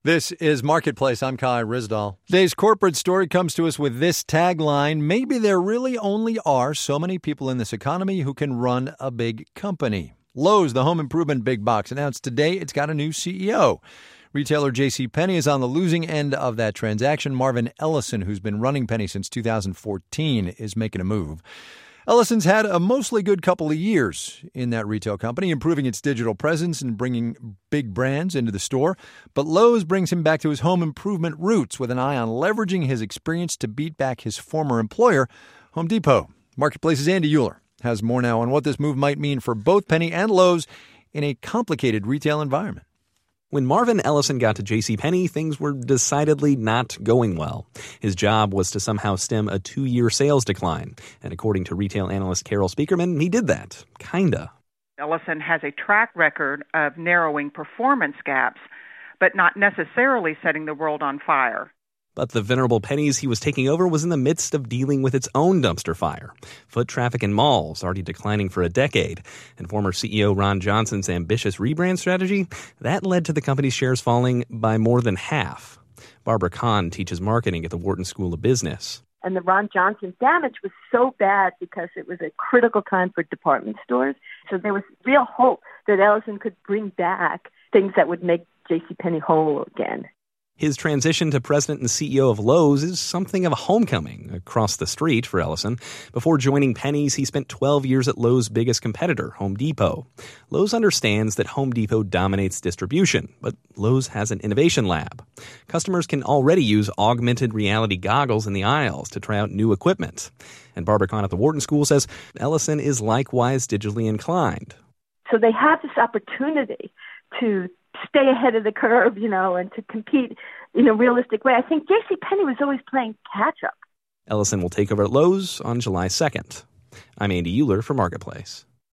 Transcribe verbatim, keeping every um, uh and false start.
This is Marketplace. I'm Kai Ryssdal. Today's corporate story comes to us with this tagline: maybe there really only are so many people in this economy who can run a big company. Lowe's, the home improvement big box, announced today it's got a new C E O. Retailer JCPenney is on the losing end of that transaction. Marvin Ellison, who's been running Penny since two thousand fourteen, is making a move. Ellison's had a mostly good couple of years in that retail company, improving its digital presence and bringing big brands into the store. But Lowe's brings him back to his home improvement roots with an eye on leveraging his experience to beat back his former employer, Home Depot. Marketplace's Andy Euler has more now on what this move might mean for both Penny and Lowe's in a complicated retail environment. When Marvin Ellison got to JCPenney, things were decidedly not going well. His job was to somehow stem a two-year sales decline. And according to retail analyst Carol Speakerman, he did that. Kinda. Ellison has a track record of narrowing performance gaps, but not necessarily setting the world on fire. But the venerable Penny's he was taking over was in the midst of dealing with its own dumpster fire. Foot traffic in malls already declining for a decade. And former C E O Ron Johnson's ambitious rebrand strategy, that led to the company's shares falling by more than half. Barbara Kahn teaches marketing at the Wharton School of Business. And the Ron Johnson damage was so bad because it was a critical time for department stores. So there was real hope that Ellison could bring back things that would make JCPenney whole again. His transition to president and C E O of Lowe's is something of a homecoming across the street for Ellison. Before joining Penny's, he spent twelve years at Lowe's biggest competitor, Home Depot. Lowe's understands that Home Depot dominates distribution, but Lowe's has an innovation lab. Customers can already use augmented reality goggles in the aisles to try out new equipment. And Barbara Kahn at the Wharton School says Ellison is likewise digitally inclined. So they have this opportunity to stay ahead of the curve, you know, and to compete in a realistic way. I think JCPenney was always playing catch-up. Ellison will take over at Lowe's on July second. I'm Andy Euler for Marketplace.